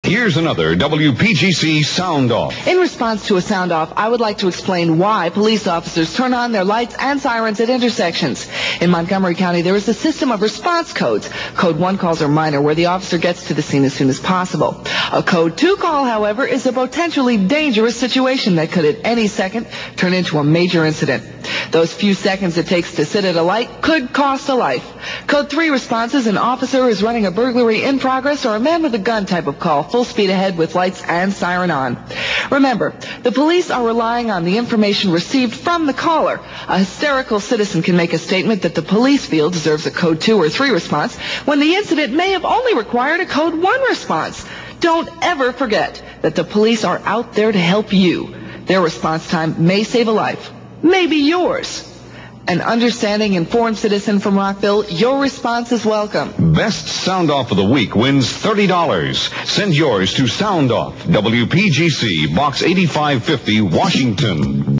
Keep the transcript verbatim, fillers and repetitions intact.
Here's another W P G C Sound Off. In response to a sound off, I would like to explain why police officers turn on their lights and sirens at intersections. In Montgomery County, there is a system of response codes. Code one calls are minor, where the officer gets to the scene as soon as possible. A Code two call, however, is a potentially dangerous situation that could at any second turn into a major incident. Those few seconds it takes to sit at a light could cost a life. Code three responses: an officer is running a burglary in progress or a man with a gun type of call, full speed ahead with lights and siren on. Remember, the police are relying on the information received from the caller. A hysterical citizen can make a statement that the police feel deserves a Code two or three response when the incident may have only required a Code one response. Don't ever forget that the police are out there to help you. Their response time may save a life, maybe yours. An understanding, informed citizen from Rockville, your response is welcome. Best Sound Off of the Week wins thirty dollars. Send yours to Sound Off, W P G C, Box eighty-five fifty, Washington.